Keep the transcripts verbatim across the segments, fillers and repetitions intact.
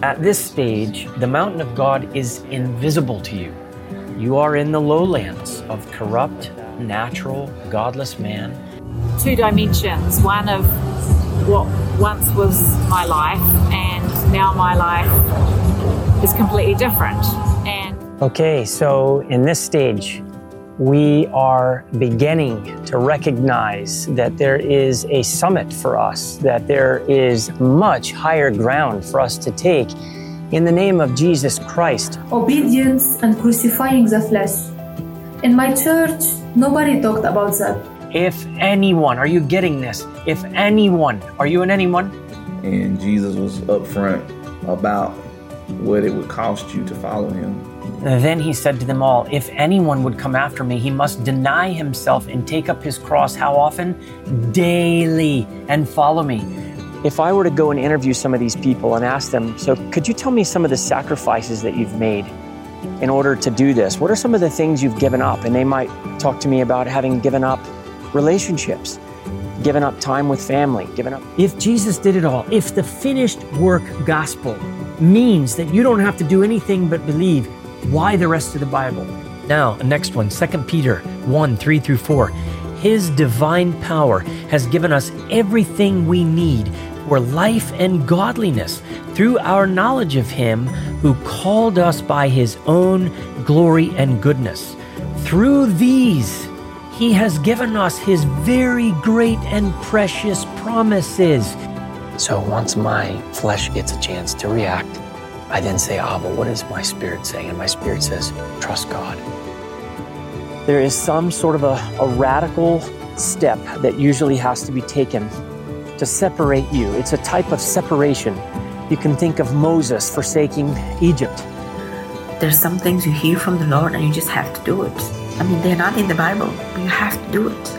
At this stage, the mountain of God is invisible to you. You are in the lowlands of corrupt, natural, godless man. Two dimensions, one of what once was my life and now my life is completely different. And Okay, so in this stage, we are beginning to recognize that there is a summit for us, that there is much higher ground for us to take in the name of Jesus Christ. Obedience and crucifying the flesh. In my church, nobody talked about that. If anyone, are you getting this? If anyone, are you an anyone? And Jesus was upfront about what it would cost you to follow him. Then he said to them all, if anyone would come after me, he must deny himself and take up his cross. How often? Daily, and follow me. If I were to go and interview some of these people and ask them, so could you tell me some of the sacrifices that you've made in order to do this? What are some of the things you've given up? And they might talk to me about having given up relationships, given up time with family, given up. If Jesus did it all, if the finished work gospel means that you don't have to do anything but believe, why the rest of the Bible? Now, the next one, Second Peter one, three through four. His divine power has given us everything we need for life and godliness through our knowledge of him who called us by his own glory and goodness. Through these, he has given us his very great and precious promises. So once my flesh gets a chance to react, I then say, ah, but what is my spirit saying? And my spirit says, trust God. There is some sort of a, a radical step that usually has to be taken to separate you. It's a type of separation. You can think of Moses forsaking Egypt. There's some things you hear from the Lord and you just have to do it. I mean, they're not in the Bible, but you have to do it.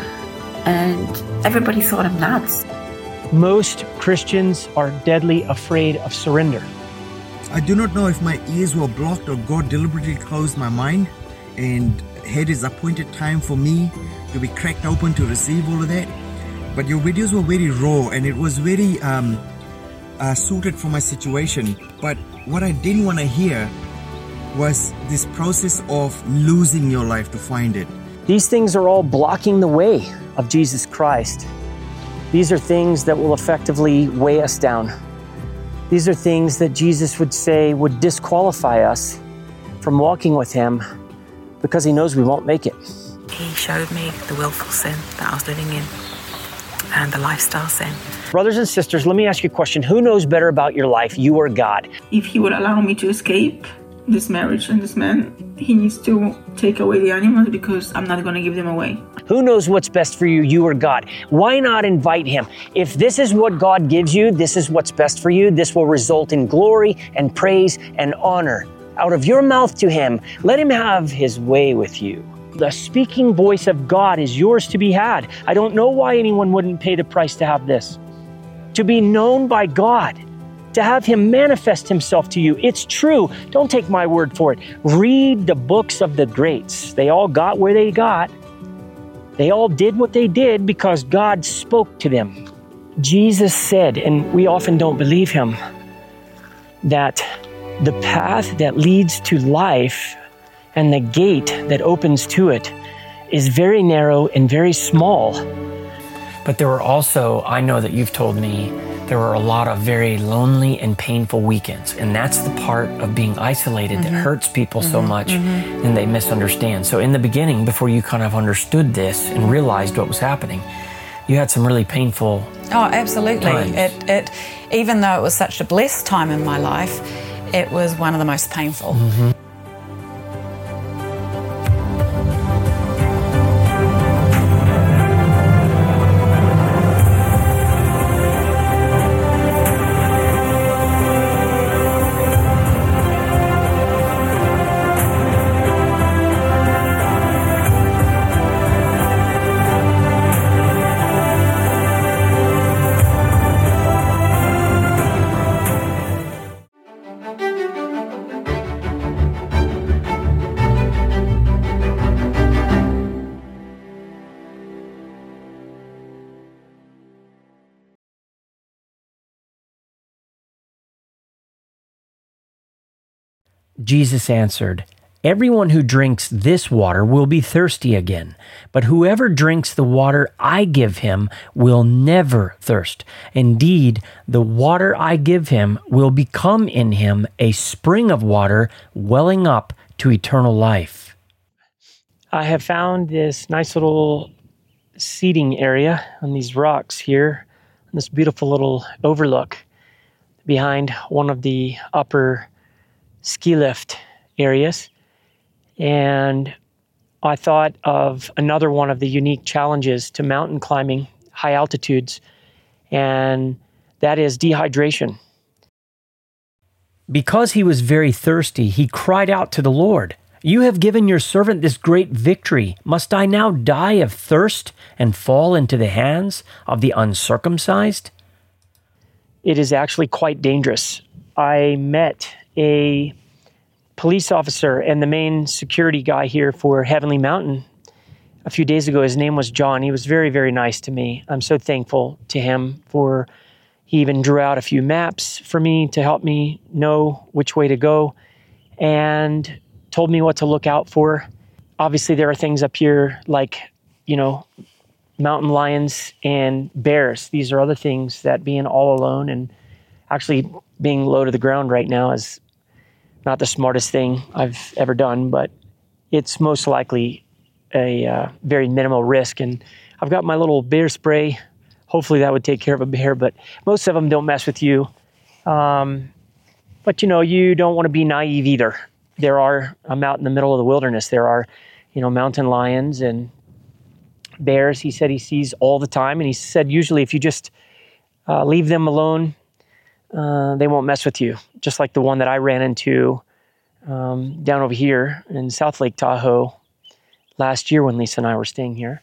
And everybody thought I'm nuts. Most Christians are deadly afraid of surrender. I do not know if my ears were blocked or God deliberately closed my mind and had his appointed time for me to be cracked open to receive all of that. But your videos were very raw and it was very um, uh, suited for my situation. But what I didn't want to hear was this process of losing your life to find it. These things are all blocking the way of Jesus Christ. These are things that will effectively weigh us down. These are things that Jesus would say would disqualify us from walking with him because he knows we won't make it. He showed me the willful sin that I was living in and the lifestyle sin. Brothers and sisters, let me ask you a question. Who knows better about your life, you or God? If he would allow me to escape this marriage and this man, he needs to take away the animals because I'm not going to give them away. Who knows what's best for you, you or God? Why not invite him? If this is what God gives you, this is what's best for you, this will result in glory and praise and honor out of your mouth to him. Let him have his way with you. The speaking voice of God is yours to be had. I don't know why anyone wouldn't pay the price to have this. To be known by God, to have him manifest himself to you. It's true. Don't take my word for it. Read the books of the greats. They all got where they got. They all did what they did because God spoke to them. Jesus said, and we often don't believe him, that the path that leads to life and the gate that opens to it is very narrow and very small. But there were also, I know that you've told me, there were a lot of very lonely and painful weekends. And that's the part of being isolated mm-hmm. that hurts people mm-hmm. so much mm-hmm. and they misunderstand. So in the beginning, before you kind of understood this and realized what was happening, you had some really painful Oh, absolutely. times. It, it, even though it was such a blessed time in my life, it was one of the most painful. Mm-hmm. Jesus answered, "Everyone who drinks this water will be thirsty again, but whoever drinks the water I give him will never thirst. Indeed, the water I give him will become in him a spring of water welling up to eternal life." I have found this nice little seating area on these rocks here, on this beautiful little overlook behind one of the upper ski lift areas. And I thought of another one of the unique challenges to mountain climbing, high altitudes, and that is dehydration. Because he was very thirsty, he cried out to the Lord, "You have given your servant this great victory. Must I now die of thirst and fall into the hands of the uncircumcised?" It is actually quite dangerous. I met a police officer and the main security guy here for Heavenly Mountain a few days ago. His name was John. He was very, very nice to me. I'm so thankful to him for, he even drew out a few maps for me to help me know which way to go and told me what to look out for. Obviously, there are things up here like, you know, mountain lions and bears. These are other things that being all alone and actually being low to the ground right now is not the smartest thing I've ever done, but it's most likely a uh, very minimal risk. And I've got my little bear spray. Hopefully that would take care of a bear, but most of them don't mess with you. Um, but you know, you don't want to be naive either. There are, I'm out in the middle of the wilderness. There are, you know, mountain lions and bears. He said he sees all the time. And he said, usually if you just uh, leave them alone, Uh, they won't mess with you, just like the one that I ran into um, down over here in South Lake Tahoe last year when Lisa and I were staying here.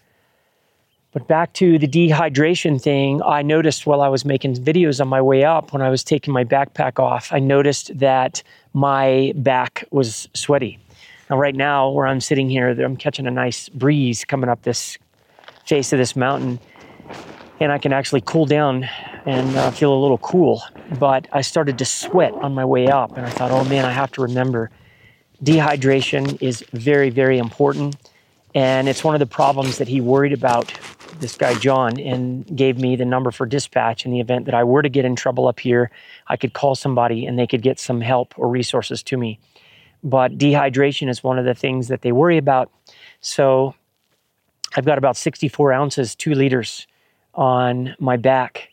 But back to the dehydration thing, I noticed while I was making videos on my way up, when I was taking my backpack off, I noticed that my back was sweaty. Now, right now, where I'm sitting here, I'm catching a nice breeze coming up this face of this mountain, and I can actually cool down and uh, feel a little cool. But I started to sweat on my way up, and I thought, oh man, I have to remember dehydration is very, very important. And it's one of the problems that he worried about, this guy John, and gave me the number for dispatch in the event that I were to get in trouble up here. I could call somebody and they could get some help or resources to me. But dehydration is one of the things that they worry about. So I've got about sixty-four ounces, two liters on my back.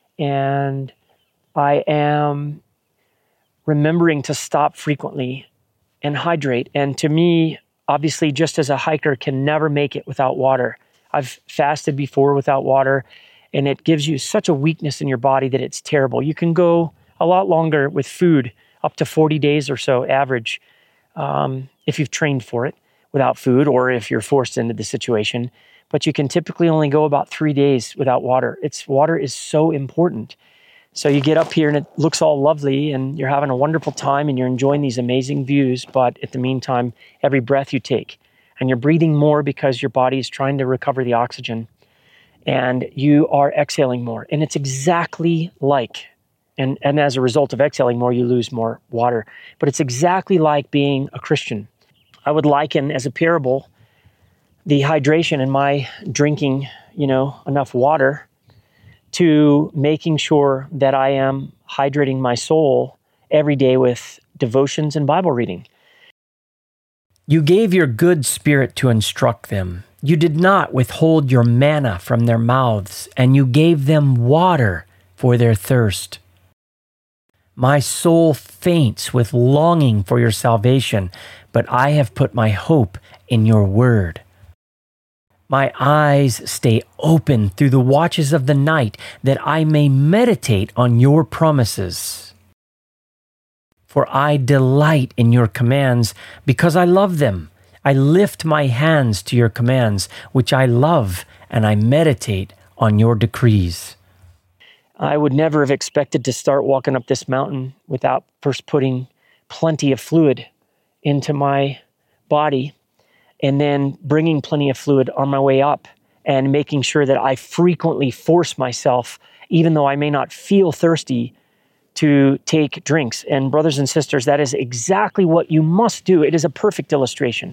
And I am remembering to stop frequently and hydrate. And to me, obviously, just as a hiker can never make it without water. I've fasted before without water, and it gives you such a weakness in your body that it's terrible. You can go a lot longer with food, up to forty days or so average, um, if you've trained for it, without food, or if you're forced into the situation. But you can typically only go about three days without water. It's water is so important. So you get up here and it looks all lovely and you're having a wonderful time and you're enjoying these amazing views. But at the meantime, every breath you take and you're breathing more because your body is trying to recover the oxygen and you are exhaling more. And it's exactly like, and, and as a result of exhaling more, you lose more water. But it's exactly like being a Christian. I would liken as a parable the hydration and my drinking, you know, enough water to making sure that I am hydrating my soul every day with devotions and Bible reading. You gave your good spirit to instruct them. You did not withhold your manna from their mouths, and you gave them water for their thirst. My soul faints with longing for your salvation, but I have put my hope in your word. My eyes stay open through the watches of the night, that I may meditate on your promises. For I delight in your commands, because I love them. I lift my hands to your commands, which I love, and I meditate on your decrees. I would never have expected to start walking up this mountain without first putting plenty of fluid into my body, and then bringing plenty of fluid on my way up and making sure that I frequently force myself, even though I may not feel thirsty, to take drinks. And brothers and sisters, that is exactly what you must do. It is a perfect illustration.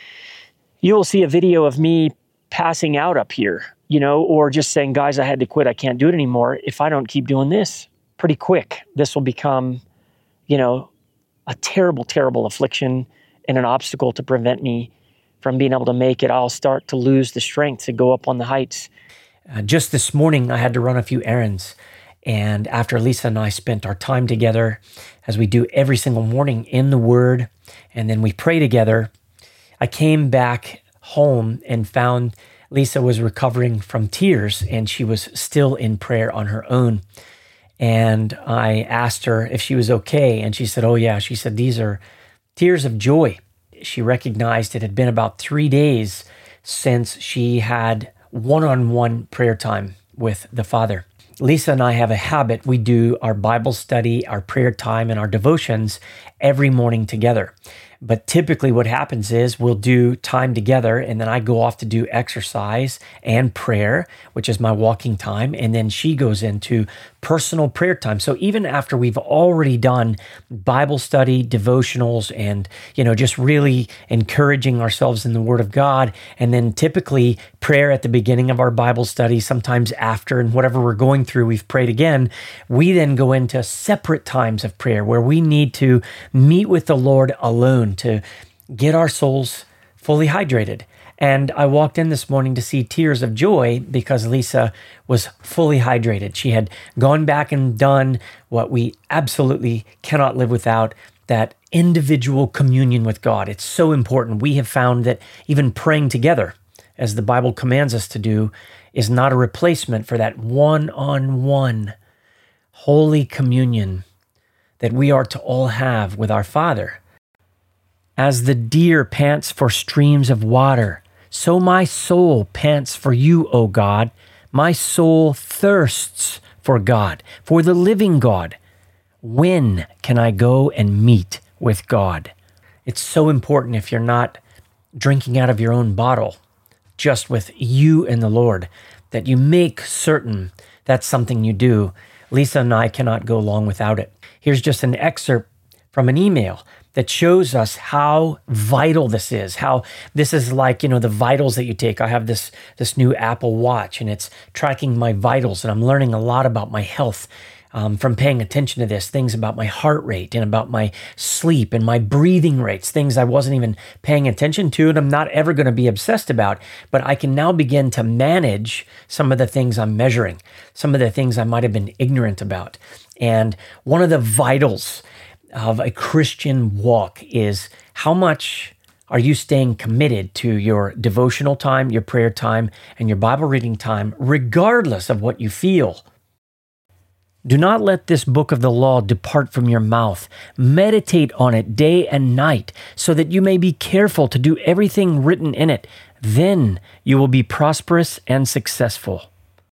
You will see a video of me passing out up here, you know, or just saying, guys, I had to quit. I can't do it anymore. If I don't keep doing this pretty quick, this will become, you know, a terrible, terrible affliction and an obstacle to prevent me from being able to make it. I'll start to lose the strength to go up on the heights. Uh, just this morning, I had to run a few errands. And after Lisa and I spent our time together, as we do every single morning in the Word, and then we pray together, I came back home and found Lisa was recovering from tears, and she was still in prayer on her own. And I asked her if she was okay, and she said, oh yeah. She said, these are tears of joy. She recognized it had been about three days since she had one-on-one prayer time with the Father. Lisa and I have a habit. We do our Bible study, our prayer time, and our devotions every morning together. But typically what happens is we'll do time together, and then I go off to do exercise and prayer, which is my walking time, and then she goes into personal prayer time. So even after we've already done Bible study, devotionals, and, you know, just really encouraging ourselves in the Word of God, and then typically prayer at the beginning of our Bible study, sometimes after, and whatever we're going through, we've prayed again, we then go into separate times of prayer where we need to meet with the Lord alone to get our souls fully hydrated. And I walked in this morning to see tears of joy because Lisa was fully hydrated. She had gone back and done what we absolutely cannot live without, that individual communion with God. It's so important. We have found that even praying together, as the Bible commands us to do, is not a replacement for that one-on-one holy communion that we are to all have with our Father. As the deer pants for streams of water, so my soul pants for you, O God. My soul thirsts for God, for the living God. When can I go and meet with God? It's so important, if you're not drinking out of your own bottle, just with you and the Lord, that you make certain that's something you do. Lisa and I cannot go long without it. Here's just an excerpt from an email that shows us how vital this is, how this is like, you know, the vitals that you take. I have this, this new Apple Watch, and it's tracking my vitals, and I'm learning a lot about my health um, from paying attention to this, things about my heart rate and about my sleep and my breathing rates, things I wasn't even paying attention to and I'm not ever going to be obsessed about, but I can now begin to manage some of the things I'm measuring, some of the things I might have been ignorant about. And one of the vitals of a Christian walk is how much are you staying committed to your devotional time, your prayer time, and your Bible reading time, regardless of what you feel. Do not let this book of the law depart from your mouth. Meditate on it day and night, so that you may be careful to do everything written in it. Then you will be prosperous and successful.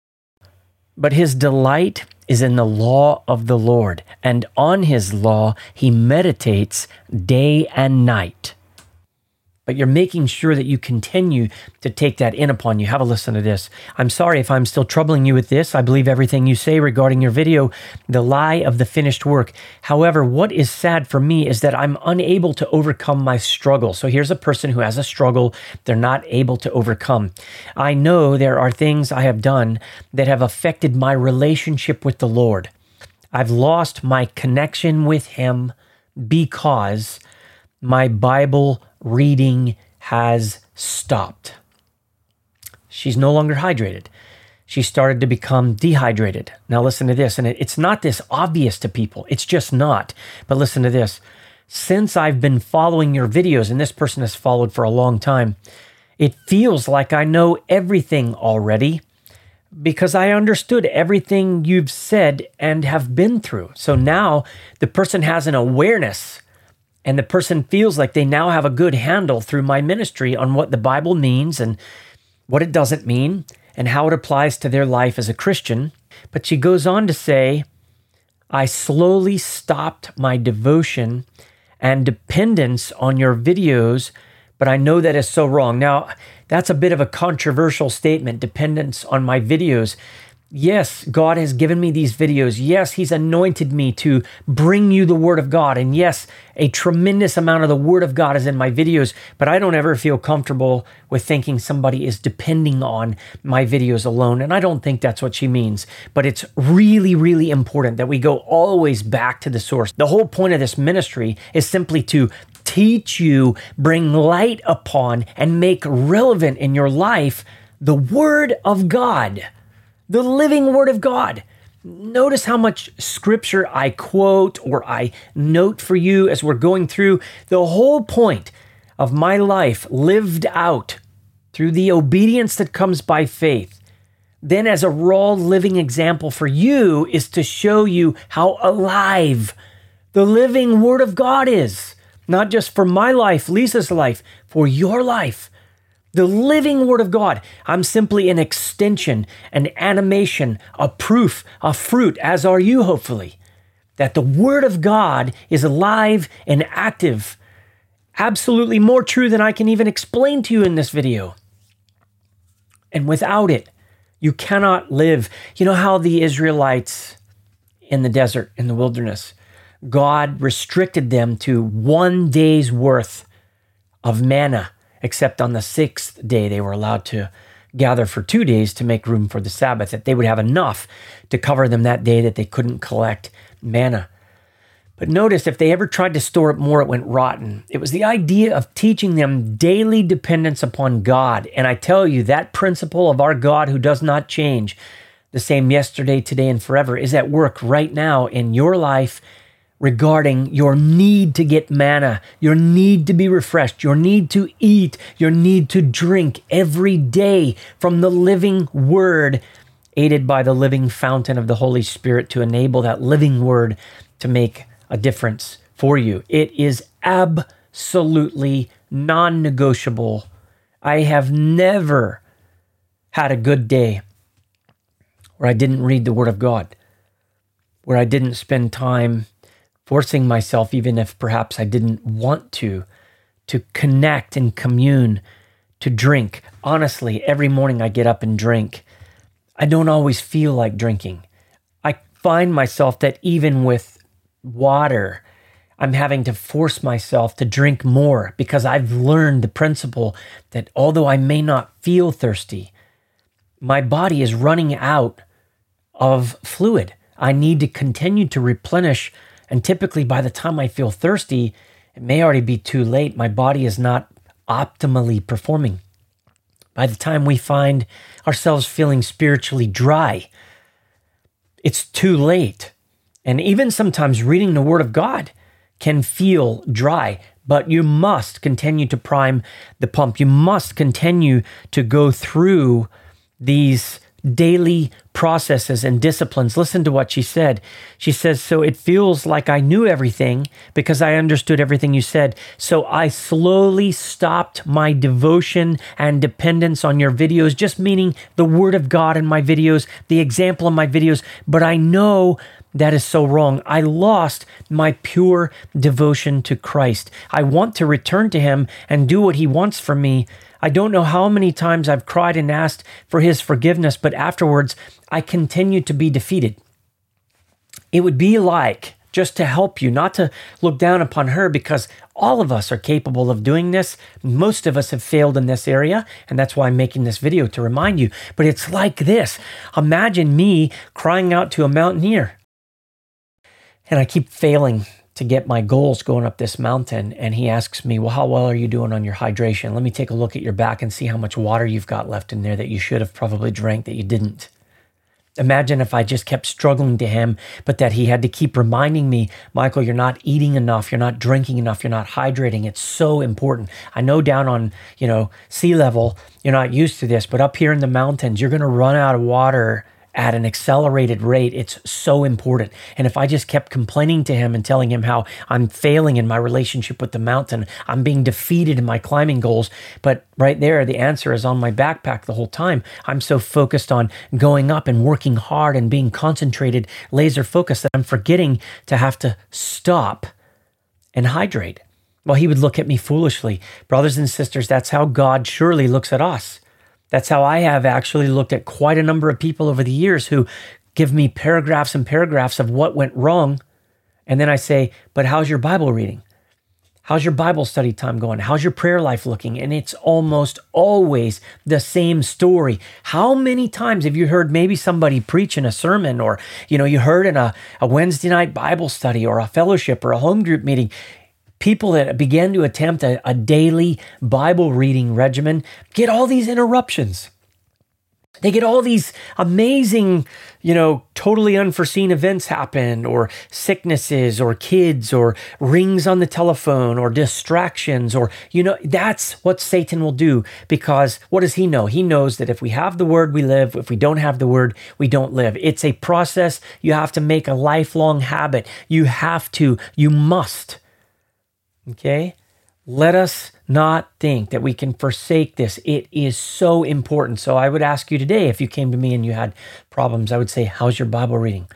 But his delight is in the law of the Lord, and on his law he meditates day and night. But you're making sure that you continue to take that in upon you. Have a listen to this. I'm sorry if I'm still troubling you with this. I believe everything you say regarding your video, the lie of the finished work. However, what is sad for me is that I'm unable to overcome my struggle. So here's a person who has a struggle they're not able to overcome. I know there are things I have done that have affected my relationship with the Lord. I've lost my connection with him because my Bible reading has stopped. She's no longer hydrated. She started to become dehydrated. Now listen to this, and it's not this obvious to people. It's just not. But listen to this. Since I've been following your videos, and this person has followed for a long time, it feels like I know everything already because I understood everything you've said and have been through. So now the person has an awareness, and the person feels like they now have a good handle through my ministry on what the Bible means and what it doesn't mean and how it applies to their life as a Christian. But she goes on to say, I slowly stopped my devotion and dependence on your videos, but I know that is so wrong. Now, that's a bit of a controversial statement, dependence on my videos. Yes, God has given me these videos. Yes, he's anointed me to bring you the word of God. And yes, a tremendous amount of the word of God is in my videos, but I don't ever feel comfortable with thinking somebody is depending on my videos alone. And I don't think that's what she means, but it's really, really important that we go always back to the source. The whole point of this ministry is simply to teach you, bring light upon, and make relevant in your life the word of God. The living word of God. Notice how much scripture I quote or I note for you as we're going through. The whole point of my life lived out through the obedience that comes by faith, then as a raw living example for you, is to show you how alive the living word of God is. Not just for my life, Lisa's life, for your life. The living word of God. I'm simply an extension, an animation, a proof, a fruit, as are you, hopefully, that the word of God is alive and active. Absolutely more true than I can even explain to you in this video. And without it, you cannot live. You know how the Israelites in the desert, in the wilderness, God restricted them to one day's worth of manna. Except on the sixth day, they were allowed to gather for two days to make room for the Sabbath, that they would have enough to cover them that day that they couldn't collect manna. But notice, if they ever tried to store it more, it went rotten. It was the idea of teaching them daily dependence upon God. And I tell you, that principle of our God who does not change, the same yesterday, today, and forever, is at work right now in your life regarding your need to get manna, your need to be refreshed, your need to eat, your need to drink every day from the living word, aided by the living fountain of the Holy Spirit to enable that living word to make a difference for you. It is absolutely non-negotiable. I have never had a good day where I didn't read the word of God, where I didn't spend time forcing myself, even if perhaps I didn't want to, to connect and commune, to drink. Honestly, every morning I get up and drink. I don't always feel like drinking. I find myself that even with water, I'm having to force myself to drink more because I've learned the principle that although I may not feel thirsty, my body is running out of fluid. I need to continue to replenish. And typically by the time I feel thirsty, it may already be too late. My body is not optimally performing. By the time we find ourselves feeling spiritually dry, it's too late. And even sometimes reading the Word of God can feel dry, but you must continue to prime the pump. You must continue to go through these daily processes and disciplines. Listen to what she said. She says, so it feels like I knew everything because I understood everything you said. So I slowly stopped my devotion and dependence on your videos, just meaning the word of God in my videos, the example in my videos. But I know that is so wrong. I lost my pure devotion to Christ. I want to return to him and do what he wants from me. I don't know how many times I've cried and asked for his forgiveness, but afterwards I continue to be defeated. It would be like, just to help you, not to look down upon her, because all of us are capable of doing this. Most of us have failed in this area, and that's why I'm making this video, to remind you. But it's like this. Imagine me crying out to a mountaineer, and I keep failing to get my goals going up this mountain. And he asks me, well, how well are you doing on your hydration? Let me take a look at your back and see how much water you've got left in there that you should have probably drank that you didn't. Imagine if I just kept struggling to him, but that he had to keep reminding me, Michael, you're not eating enough. You're not drinking enough. You're not hydrating. It's so important. I know down on, you know, sea level, you're not used to this, but up here in the mountains, you're going to run out of water at an accelerated rate. It's so important. And if I just kept complaining to him and telling him how I'm failing in my relationship with the mountain, I'm being defeated in my climbing goals, but right there, the answer is on my backpack the whole time. I'm so focused on going up and working hard and being concentrated, laser focused, that I'm forgetting to have to stop and hydrate. Well, he would look at me foolishly. Brothers and sisters, that's how God surely looks at us. That's how I have actually looked at quite a number of people over the years who give me paragraphs and paragraphs of what went wrong. And then I say, but how's your Bible reading? How's your Bible study time going? How's your prayer life looking? And it's almost always the same story. How many times have you heard maybe somebody preach in a sermon, or, you know, you heard in a, a Wednesday night Bible study or a fellowship or a home group meeting, people that began to attempt a, a daily Bible reading regimen get all these interruptions. They get all these amazing, you know, totally unforeseen events happen, or sicknesses, or kids, or rings on the telephone, or distractions, or, you know, that's what Satan will do. Because what does he know? He knows that if we have the word, we live. If we don't have the word, we don't live. It's a process. You have to make a lifelong habit. You have to, you must. Okay? Let us not think that we can forsake this. It is so important. So I would ask you today, if you came to me and you had problems, I would say, how's your Bible reading?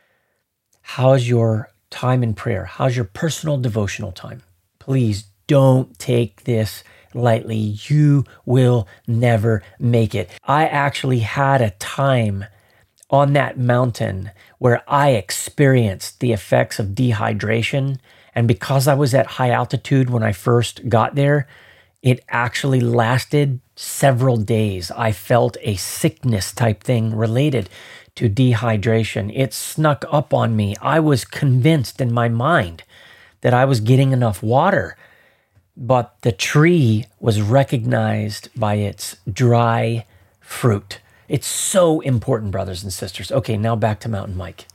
How's your time in prayer? How's your personal devotional time? Please don't take this lightly. You will never make it. I actually had a time on that mountain where I experienced the effects of dehydration. And because I was at high altitude when I first got there, it actually lasted several days. I felt a sickness type thing related to dehydration. It snuck up on me. I was convinced in my mind that I was getting enough water, but the tree was recognized by its dry fruit. It's so important, brothers and sisters. Okay, now back to Mountain Mike.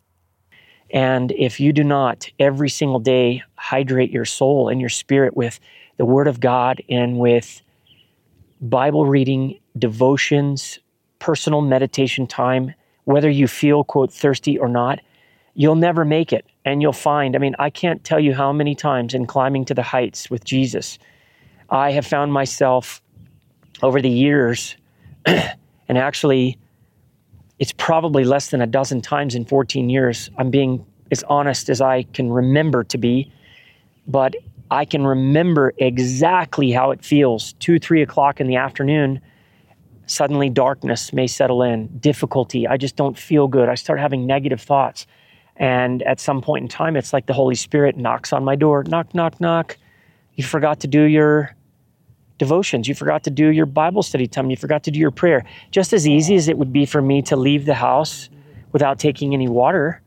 And if you do not every single day hydrate your soul and your spirit with the Word of God and with Bible reading, devotions, personal meditation time, whether you feel, quote, thirsty or not, you'll never make it. And you'll find, I mean, I can't tell you how many times in climbing to the heights with Jesus, I have found myself over the years, and actually, it's probably less than a dozen times in fourteen years. I'm being as honest as I can remember to be, but I can remember exactly how it feels. Two, three o'clock in the afternoon, suddenly darkness may settle in, difficulty. I just don't feel good. I start having negative thoughts. And at some point in time, it's like the Holy Spirit knocks on my door. Knock, knock, knock. You forgot to do your devotions. You forgot to do your Bible study time. You forgot to do your prayer. Just as easy as it would be for me to leave the house without taking any water,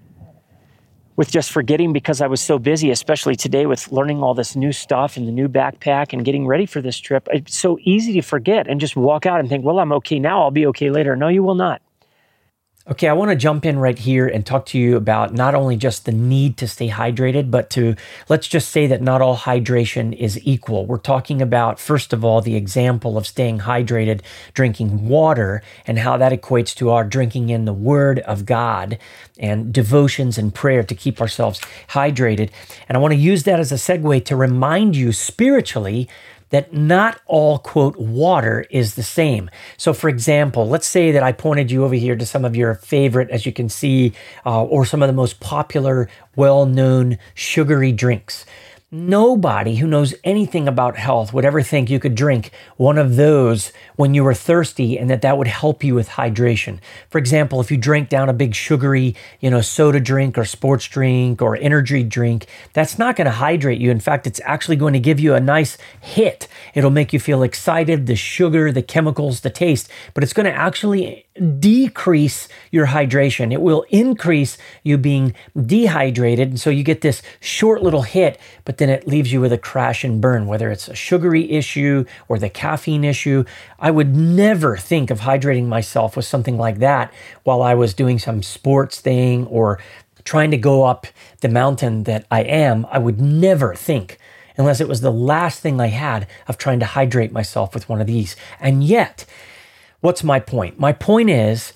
with just forgetting because I was so busy, especially today with learning all this new stuff and the new backpack and getting ready for this trip. It's so easy to forget and just walk out and think, well, I'm okay now. I'll be okay later. No, you will not. Okay, I want to jump in right here and talk to you about not only just the need to stay hydrated, but to, let's just say that not all hydration is equal. We're talking about, first of all, the example of staying hydrated, drinking water, and how that equates to our drinking in the Word of God and devotions and prayer to keep ourselves hydrated. And I want to use that as a segue to remind you spiritually that not all, quote, water is the same. So for example, let's say that I pointed you over here to some of your favorite, as you can see, uh, or some of the most popular, well-known sugary drinks. Nobody who knows anything about health would ever think you could drink one of those when you were thirsty and that that would help you with hydration. For example, if you drink down a big sugary, you know, soda drink or sports drink or energy drink, that's not going to hydrate you. In fact, it's actually going to give you a nice hit. It'll make you feel excited, the sugar, the chemicals, the taste, but it's going to actually decrease your hydration. It will increase you being dehydrated. And so you get this short little hit, but then it leaves you with a crash and burn, whether it's a sugary issue or the caffeine issue. I would never think of hydrating myself with something like that while I was doing some sports thing or trying to go up the mountain that I am. I would never think, unless it was the last thing I had, of trying to hydrate myself with one of these. And yet, what's my point? My point is,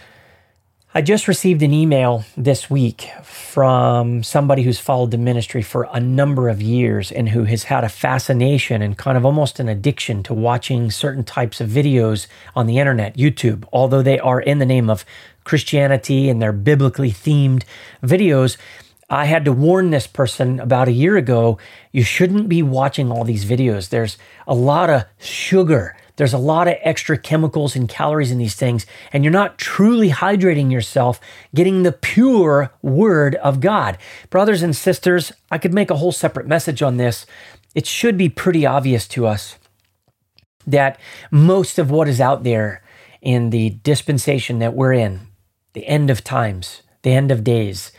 I just received an email this week from somebody who's followed the ministry for a number of years and who has had a fascination and kind of almost an addiction to watching certain types of videos on the internet, YouTube. Although they are in the name of Christianity and they're biblically themed videos, I had to warn this person about a year ago, you shouldn't be watching all these videos. There's a lot of sugar. There's a lot of extra chemicals and calories in these things, and you're not truly hydrating yourself, getting the pure word of God. Brothers and sisters, I could make a whole separate message on this. It should be pretty obvious to us that most of what is out there in the dispensation that we're in, the end of times, the end of days,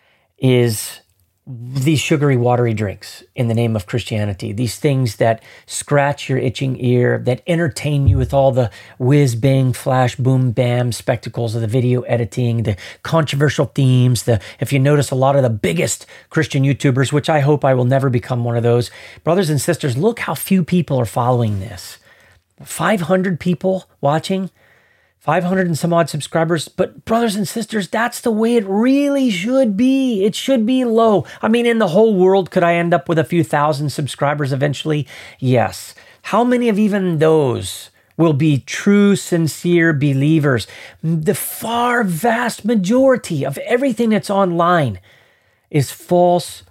is these sugary, watery drinks in the name of Christianity. These things that scratch your itching ear, that entertain you with all the whiz, bang, flash, boom, bam spectacles of the video editing, the controversial themes. The if you notice, a lot of the biggest Christian YouTubers, which I hope I will never become one of those. Brothers and sisters, look how few people are following this. five hundred people watching. five hundred and some odd subscribers. But brothers and sisters, that's the way it really should be. It should be low. I mean, in the whole world, could I end up with a few thousand subscribers eventually? Yes. How many of even those will be true, sincere believers? The far vast majority of everything that's online is false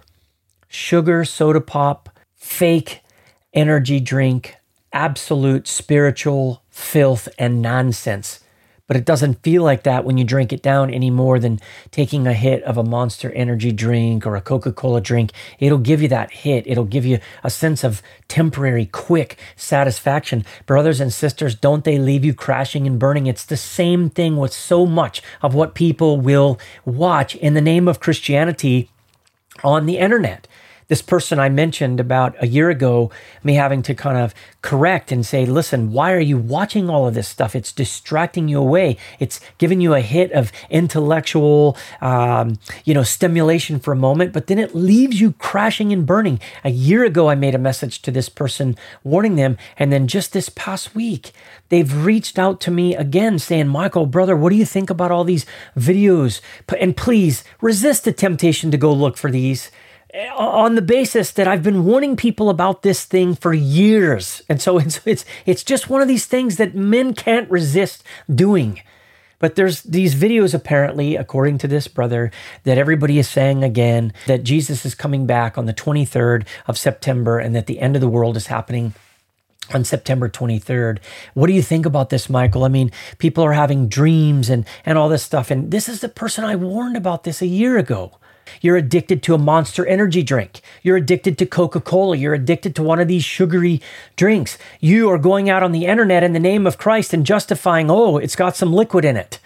sugar, soda pop, fake energy drink, absolute spiritual filth and nonsense. But it doesn't feel like that when you drink it down any more than taking a hit of a Monster Energy drink or a Coca-Cola drink. It'll give you that hit. It'll give you a sense of temporary, quick satisfaction. Brothers and sisters, don't they leave you crashing and burning? It's the same thing with so much of what people will watch in the name of Christianity on the internet. This person I mentioned about a year ago, me having to kind of correct and say, listen, why are you watching all of this stuff? It's distracting you away. It's giving you a hit of intellectual, um, you know, stimulation for a moment, but then it leaves you crashing and burning. A year ago, I made a message to this person warning them. And then just this past week, they've reached out to me again saying, Michael, brother, what do you think about all these videos? And please resist the temptation to go look for these, on the basis that I've been warning people about this thing for years. And so it's it's it's just one of these things that men can't resist doing. But there's these videos apparently, according to this brother, that everybody is saying again that Jesus is coming back on the twenty-third of September and that the end of the world is happening on September twenty-third. What do you think about this, Michael? I mean, people are having dreams and, and all this stuff. And this is the person I warned about this a year ago. You're addicted to a Monster Energy drink. You're addicted to Coca-Cola. You're addicted to one of these sugary drinks. You are going out on the internet in the name of Christ and justifying, oh, it's got some liquid in it.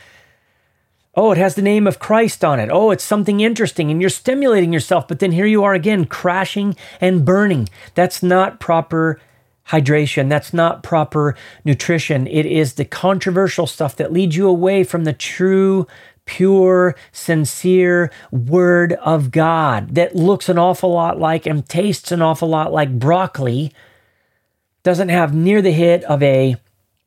Oh, it has the name of Christ on it. Oh, it's something interesting. And you're stimulating yourself. But then here you are again, crashing and burning. That's not proper hydration. That's not proper nutrition. It is the controversial stuff that leads you away from the true, pure, sincere word of God that looks an awful lot like and tastes an awful lot like broccoli, doesn't have near the hit of a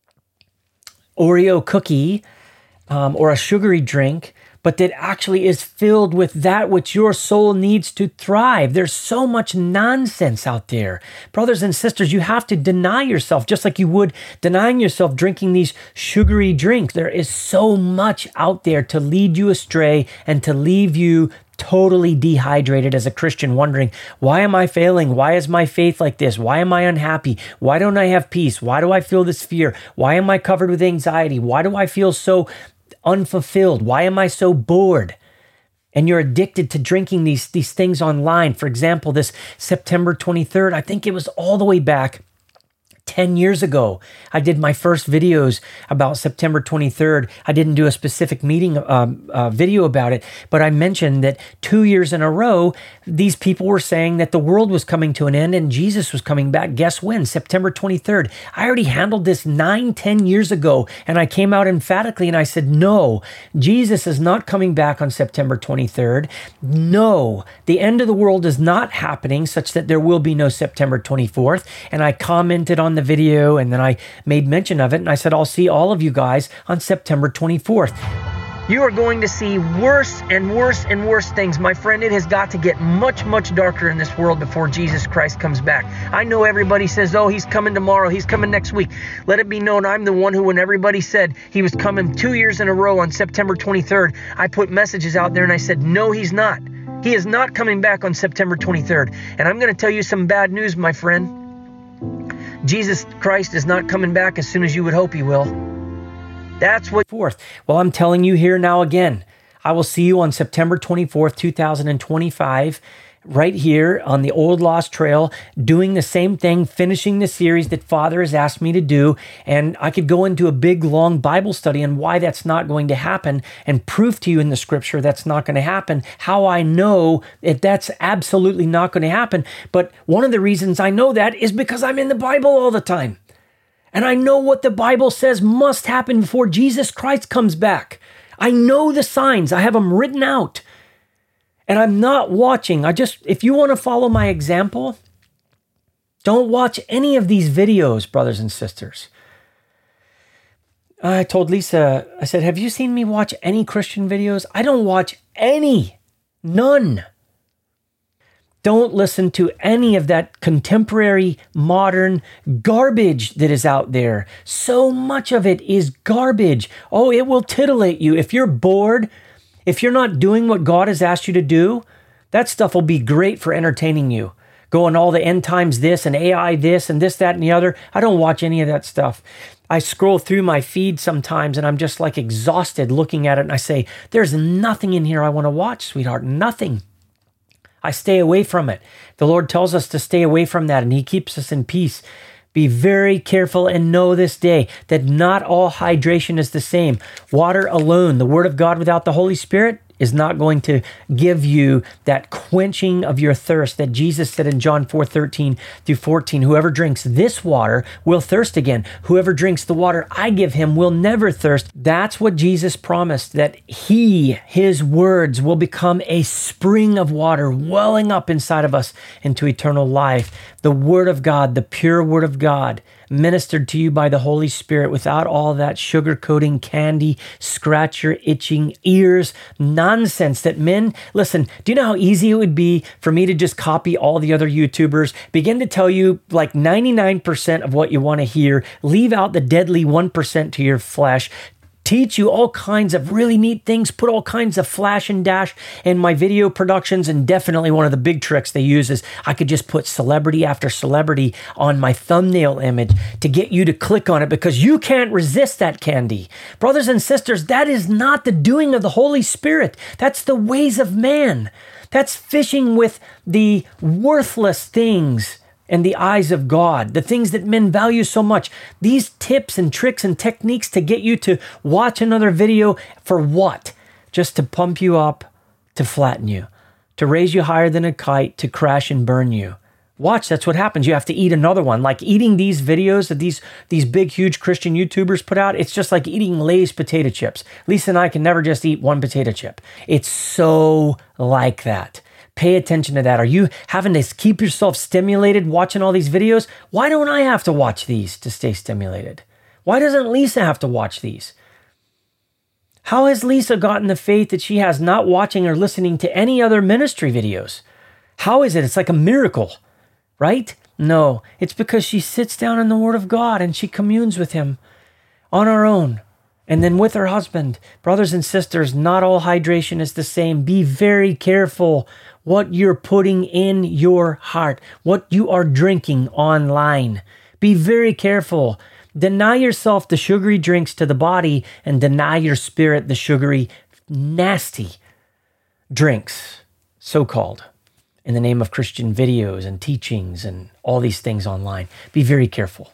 Oreo cookie um, or a sugary drink, but that actually is filled with that which your soul needs to thrive. There's so much nonsense out there. Brothers and sisters, you have to deny yourself, just like you would denying yourself drinking these sugary drinks. There is so much out there to lead you astray and to leave you totally dehydrated as a Christian, wondering, why am I failing? Why is my faith like this? Why am I unhappy? Why don't I have peace? Why do I feel this fear? Why am I covered with anxiety? Why do I feel so unfulfilled? Why am I so bored? And you're addicted to drinking these, these things online. For example, this September twenty-third, I think it was all the way back ten years ago. I did my first videos about September twenty-third. I didn't do a specific meeting um, uh, video about it, but I mentioned that two years in a row, these people were saying that the world was coming to an end and Jesus was coming back. Guess when? September twenty-third. I already handled this nine, ten years ago, and I came out emphatically and I said, no, Jesus is not coming back on September twenty-third. No, the end of the world is not happening such that there will be no September twenty-fourth. And I commented on the video and then I made mention of it and I said, I'll see all of you guys on September twenty-fourth. You are going to see worse and worse and worse things. My friend, it has got to get much, much darker in this world before Jesus Christ comes back. I know everybody says, oh, he's coming tomorrow, he's coming next week. Let it be known, I'm the one who, when everybody said he was coming two years in a row on September twenty-third, I put messages out there and I said, no, he's not. He is not coming back on September twenty-third. And I'm going to tell you some bad news, my friend. Jesus Christ is not coming back as soon as you would hope he will. That's what fourth. Well, I'm telling you here now again, I will see you on September twenty-fourth, two thousand twenty-five, right here on the Old Lost Trail, doing the same thing, finishing the series that Father has asked me to do. And I could go into a big, long Bible study on why that's not going to happen and prove to you in the scripture that's not going to happen, how I know that that's absolutely not going to happen. But one of the reasons I know that is because I'm in the Bible all the time. And I know what the Bible says must happen before Jesus Christ comes back. I know the signs. I have them written out. And I'm not watching. I just, if you want to follow my example, don't watch any of these videos, brothers and sisters. I told Lisa, I said, have you seen me watch any Christian videos? I don't watch any. None. Don't listen to any of that contemporary, modern garbage that is out there. So much of it is garbage. Oh, it will titillate you. If you're bored, if you're not doing what God has asked you to do, that stuff will be great for entertaining you. Going all the end times this and A I this and this, that, and the other. I don't watch any of that stuff. I scroll through my feed sometimes and I'm just like exhausted looking at it and I say, there's nothing in here I want to watch, sweetheart. Nothing. I stay away from it. The Lord tells us to stay away from that and he keeps us in peace. Be very careful and know this day that not all hydration is the same. Water alone, the Word of God without the Holy Spirit, is not going to give you that quenching of your thirst that Jesus said in John four thirteen through fourteen. Whoever drinks this water will thirst again. Whoever drinks the water I give him will never thirst. That's what Jesus promised, that he, his words, will become a spring of water welling up inside of us into eternal life. The Word of God, the pure Word of God, ministered to you by the Holy Spirit without all that sugar-coating candy, scratch your itching ears nonsense that men, listen, do you know how easy it would be for me to just copy all the other YouTubers, begin to tell you like ninety-nine percent of what you want to hear, leave out the deadly one percent to your flesh, teach you all kinds of really neat things, put all kinds of flash and dash in my video productions, and definitely one of the big tricks they use is I could just put celebrity after celebrity on my thumbnail image to get you to click on it because you can't resist that candy. Brothers and sisters, that is not the doing of the Holy Spirit. That's the ways of man. That's fishing with the worthless things in the eyes of God, the things that men value so much. These tips and tricks and techniques to get you to watch another video for what? Just to pump you up, to flatten you, to raise you higher than a kite, to crash and burn you. Watch, that's what happens. You have to eat another one. Like eating these videos that these, these big, huge Christian YouTubers put out, it's just like eating Lay's potato chips. Lisa and I can never just eat one potato chip. It's so like that. Pay attention to that. Are you having to keep yourself stimulated watching all these videos? Why don't I have to watch these to stay stimulated? Why doesn't Lisa have to watch these? How has Lisa gotten the faith that she has not watching or listening to any other ministry videos? How is it? It's like a miracle, right? No, it's because she sits down in the Word of God and she communes with Him on her own. And then with her husband. Brothers and sisters, not all hydration is the same. Be very careful what you're putting in your heart, what you are drinking online. Be very careful. Deny yourself the sugary drinks to the body and deny your spirit the sugary, nasty drinks, so-called, in the name of Christian videos and teachings and all these things online. Be very careful.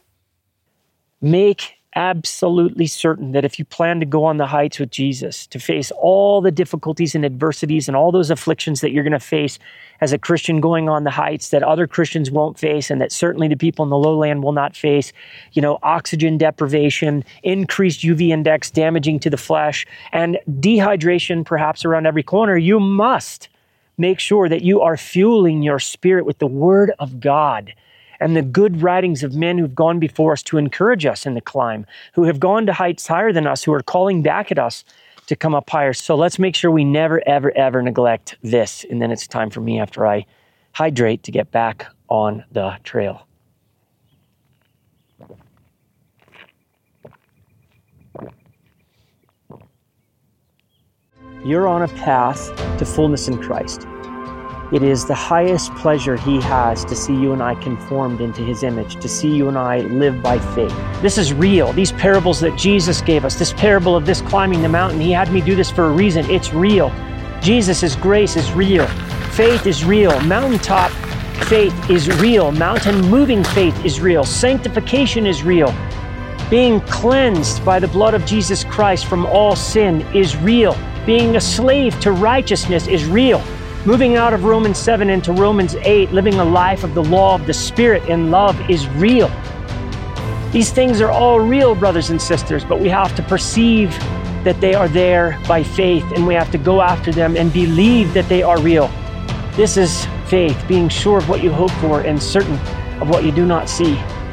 Make absolutely certain that if you plan to go on the heights with Jesus, to face all the difficulties and adversities and all those afflictions that you're going to face as a Christian going on the heights that other Christians won't face and that certainly the people in the lowland will not face, you know, oxygen deprivation, increased U V index damaging to the flesh, and dehydration perhaps around every corner, you must make sure that you are fueling your spirit with the Word of God and the good writings of men who've gone before us to encourage us in the climb, who have gone to heights higher than us, who are calling back at us to come up higher. So let's make sure we never, ever, ever neglect this. And then it's time for me, after I hydrate, to get back on the trail. You're on a path to fullness in Christ. It is the highest pleasure he has to see you and I conformed into his image, to see you and I live by faith. This is real. These parables that Jesus gave us, this parable of this climbing the mountain, he had me do this for a reason. It's real. Jesus' grace is real. Faith is real. Mountaintop faith is real. Mountain moving faith is real. Sanctification is real. Being cleansed by the blood of Jesus Christ from all sin is real. Being a slave to righteousness is real. Moving out of Romans seven into Romans eight, living a life of the law of the Spirit in love is real. These things are all real, brothers and sisters, but we have to perceive that they are there by faith, and we have to go after them and believe that they are real. This is faith, being sure of what you hope for and certain of what you do not see.